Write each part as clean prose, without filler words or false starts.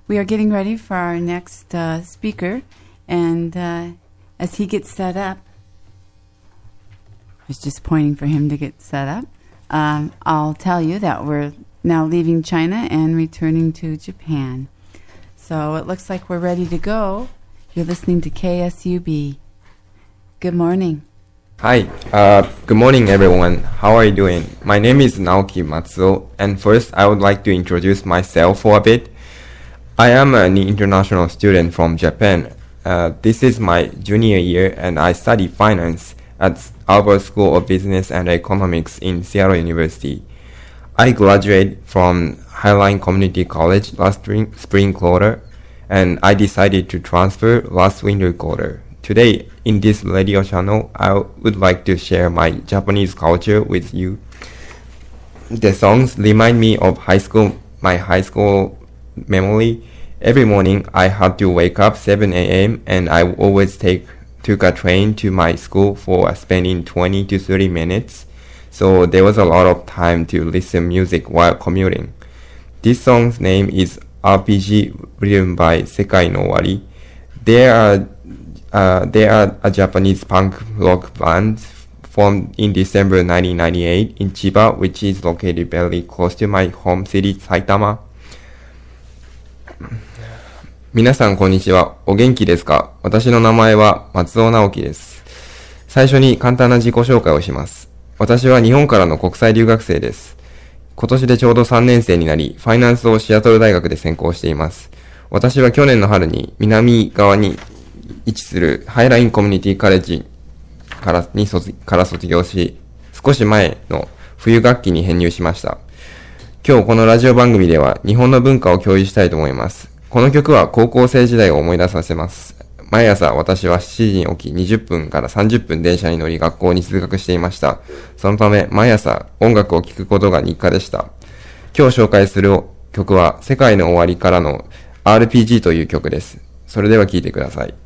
we are getting ready for our next speaker, and as he gets set up, I was just pointing for him to get set up. I'll tell you that we're now leaving China and returning to Japan. So it looks like we're ready to go. You're listening to KSUB. Good morning. Hi, good morning everyone. How are you doing? My name is Naoki Matsuo, and first I would like to introduce myself for a bit. I am an international student from Japan. This is my junior year and I study finance at Albert School of Business and Economics in Seattle University. I graduated from Highline Community College last spring quarter, and I decided to transfer last winter quarter. Today, in this radio channel, I would like to share my Japanese culture with you. The songs remind me of my high school memory. Every morning, I had to wake up 7 a.m. and I always took a train to my school for spending 20 to 30 minutes. So there was a lot of time to listen music while commuting. This song's name is RPG, written by Sekai no Owari. They are a Japanese punk rock band formed in December 1998 in Chiba, which is located very close to my home city, Saitama. 皆さんこんにちは。お元気ですか？私の名前は松尾直樹です。最初に簡単な自己紹介をします。私は日本からの国際留学生です。今年でちょうど3年生になり、ファイナンスをシアトル大学で専攻しています。私は去年の春に南側に位置するハイラインコミュニティカレッジから卒業し、少し前の冬学期に編入しました。今日このラジオ番組では日本の文化を共有したいと思います。この曲は高校生時代を思い出させます。毎朝私は7時に起き20分から30分電車に乗り学校に通学していました。そのため毎朝音楽を聴くことが日課でした。今日紹介する曲は世界の終わりからの RPG という曲です。それでは聴いてください。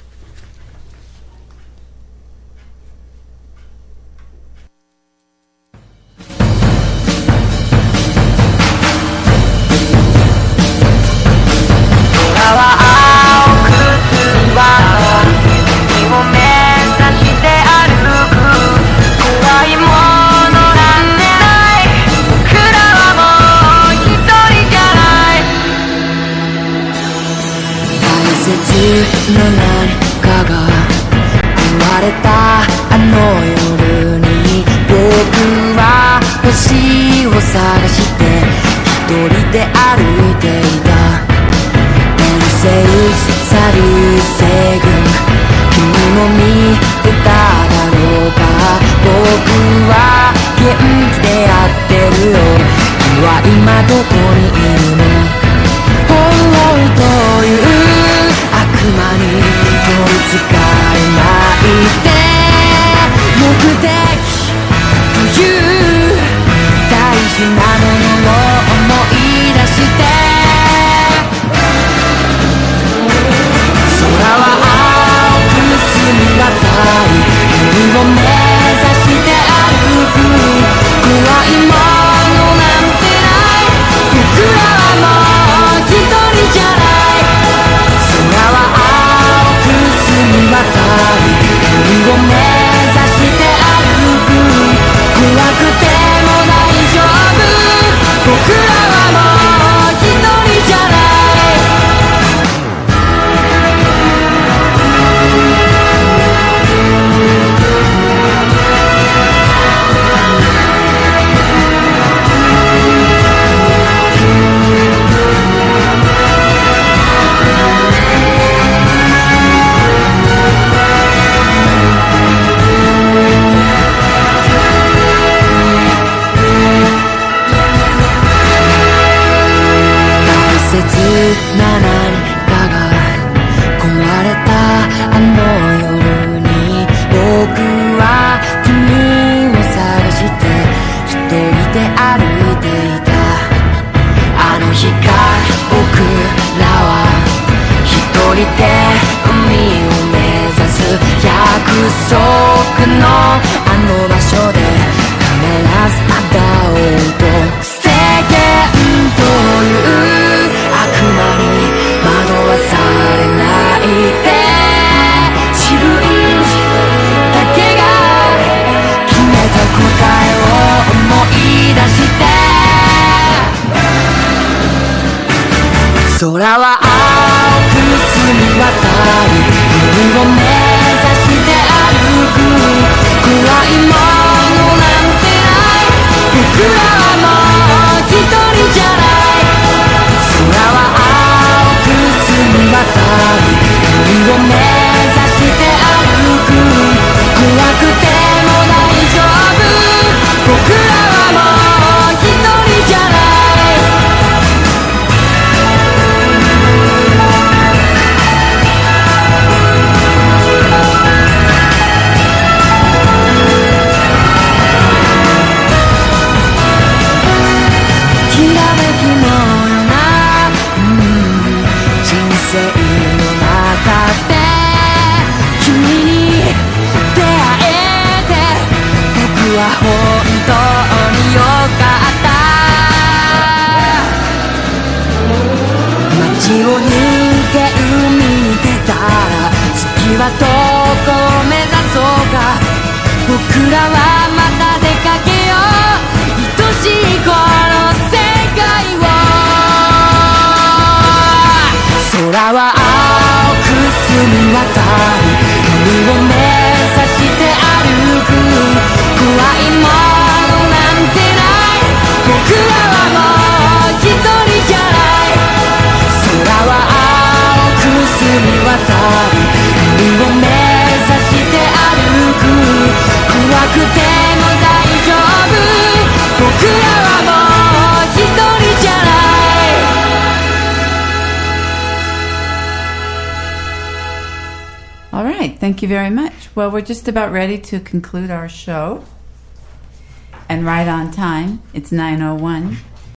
の何かが壊れたあの夜に僕は星を探して一人で歩いていた。ペルセウス去る西軍、君も見てただろうか。僕は元気でやってるよ。君は今どこにいるの？本望という悪魔に取りつかれないで、目的という大事なものを思い出して、空は青く澄み渡り、海を目指して歩く。怖いものなんてない、僕らはもう一人じゃない。空は青く澄み渡り、海を目指して歩く。怖くても大丈夫、僕らはもう一人じゃない。大切な何かが壊れたあの夜に、僕は君を探して一人で歩いていた。あの日から僕らは一人で海を目指す。約束のあの場所で必ず会おうと。世間という悪魔に空は青く澄み渡る夜を目指して歩く怖いものなんてない僕らはもう一人じゃない空は青く澄み渡る夜を目指して歩く怖くても大丈夫僕らはもう一人じゃない街を抜け海に出たら次はどこを目指そうか僕らはまた出かけよう愛しいこの世界を空は青く澄み渡る海を目指して歩く怖いものなんてない僕らはもう一人じゃない空は青く澄み渡る海を目指して歩く怖くても大丈夫僕らはもう一人じゃない All right, thank you very much. Well, we're just about ready to conclude our show. And right on time, it's 9:01.